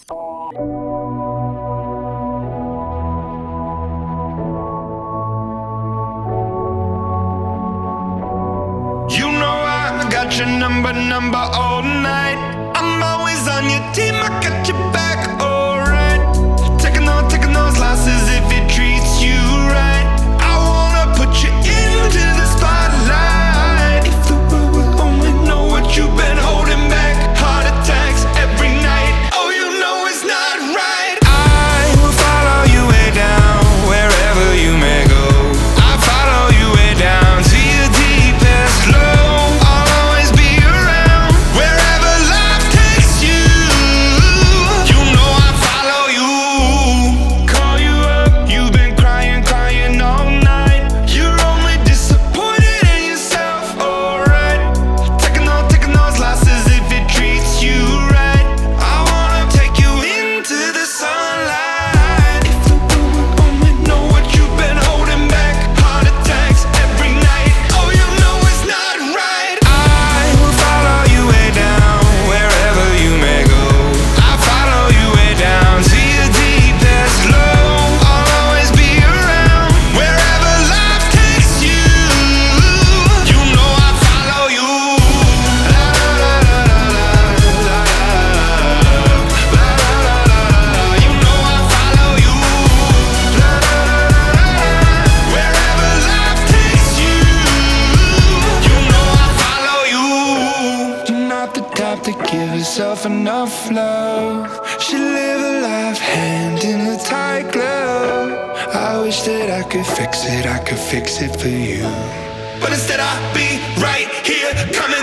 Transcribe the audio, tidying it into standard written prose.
You know I got your number all night. I'm always on your team, I got your back, alright. Taking those losses if it treats you right. I wanna put you into the spotlight. If the world would only know what you've been holding back. Heart attacks every night, oh you know it's not right. I will follow you way down, wherever you may go. I follow you way down to your deepest low. I'll always be around, wherever life takes you. You know I follow you. Call you up, you've been crying all night. You're only disappointed in yourself, alright. Taking those losses if it treats you right. I wanna take you into the sunlight. If the world would only know what you've been holding back. Heart attacks every night, oh you know it's not right. I will follow you way down, wherever you may go. I follow you way down to your deepest low. I'll always be around, wherever life takes you. You know I follow you. La la la la la la la la. You know I follow you. La la la la. Wherever life takes you. You know I follow you. You're not the type to give yourself enough love. Should live a life hand in a tight glove. I wish that I could fix it for you. But instead I'll be right here coming